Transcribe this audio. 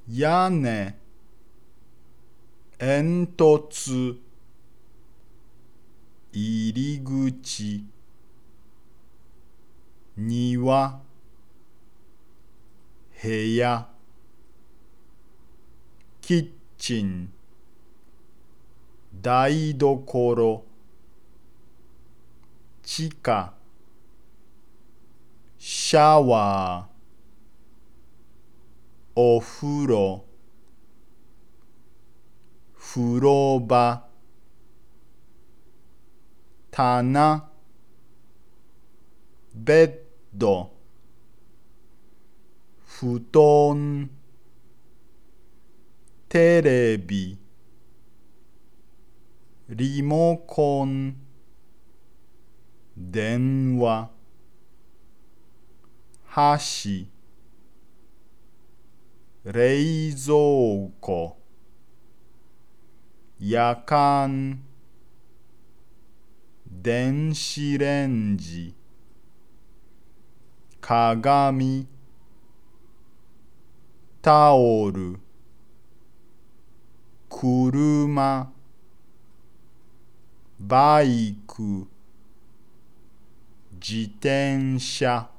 屋根、煙突、入り口、庭、部屋、キッチン、台所、地下、シャワー、お風呂、風呂場、棚、ベッド、布団、テレビ、リモコン、電話、箸、冷蔵庫、やかん、電子レンジ、鏡、タオル、車、バイク、自転車。